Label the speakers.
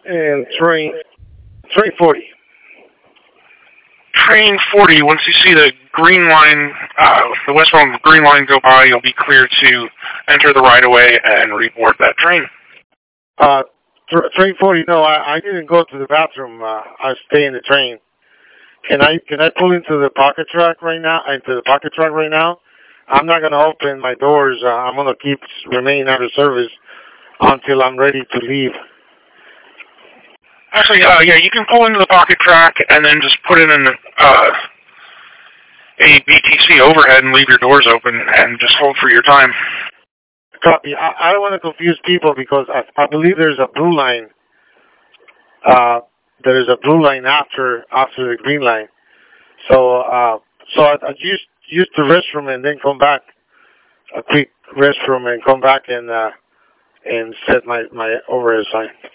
Speaker 1: and train 40.
Speaker 2: Train 40, once you see the green line, the westbound green line go by, you'll be clear to enter the right-of-way and reboard that train.
Speaker 1: Train 40. No, I didn't go to the bathroom. I stay in the train. Can I pull into the pocket track right now? I'm not gonna open my doors. I'm gonna remain out of service until I'm ready to leave.
Speaker 2: Actually, yeah, you can pull into the pocket track and then just put in a BTC overhead and leave your doors open and just hold for your time.
Speaker 1: Copy. I don't want to confuse people because I believe there's a blue line. There is a blue line after the green line. So I use the restroom and then come back. A quick restroom and come back and set my overhead sign.